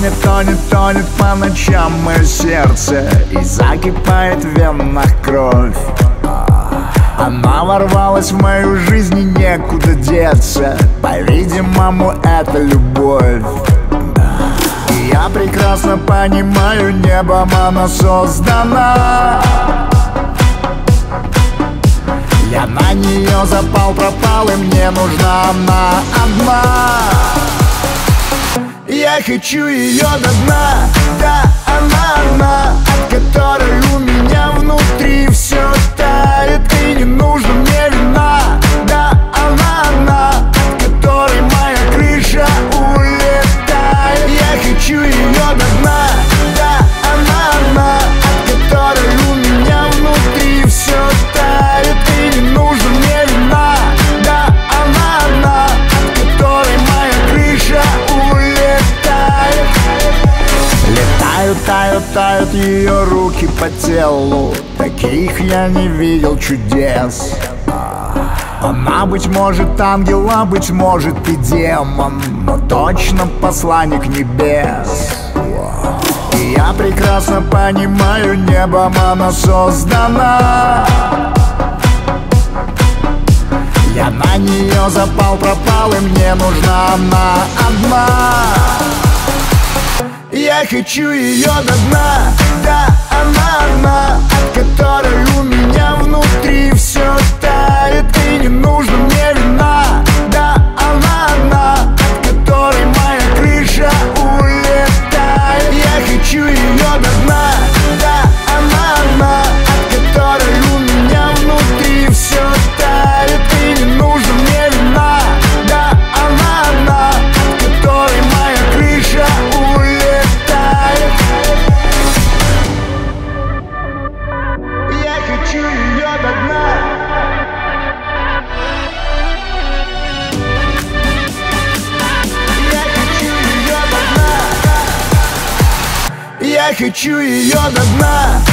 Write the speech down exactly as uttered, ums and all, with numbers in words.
Тонет, тонет, тонет по ночам мое сердце, и закипает в венах кровь. Она ворвалась в мою жизнь, и некуда деться. По-видимому, это любовь. И я прекрасно понимаю, небом она создана. Я на нее запал, пропал, и мне нужна она одна. Я хочу ее до дна, да, она, она, от которой у меня внутри все тает. И не нужно мне вина, да, она, она, от которой моя крыша улетает. Я хочу ее до дна, да, она, она, от которой у меня внутри все тает. И не нужно мне вина, да, она, она, от которой моя крыша улетает. Летают, тают, тают ее руки по телу. Таких я не видел чудес. Она, быть может, ангел, а быть может и демон, но точно посланник небес. И я прекрасно понимаю, небом она создана. Я на нее запал, пропал, и мне нужна она одна. Я хочу ее до дна, да, она, она, от которой у меня внутри все тает. И не нужно мне вина, да, она, она, от которой моя крыша улетает. Я хочу ее до дна, да, она, она, от которой у меня внутри все тает. И не нужно мне вина, да, она, она, от которой моя крыша улетает. Я хочу ее до дна. Я хочу ее до дна. Я хочу ее до дна.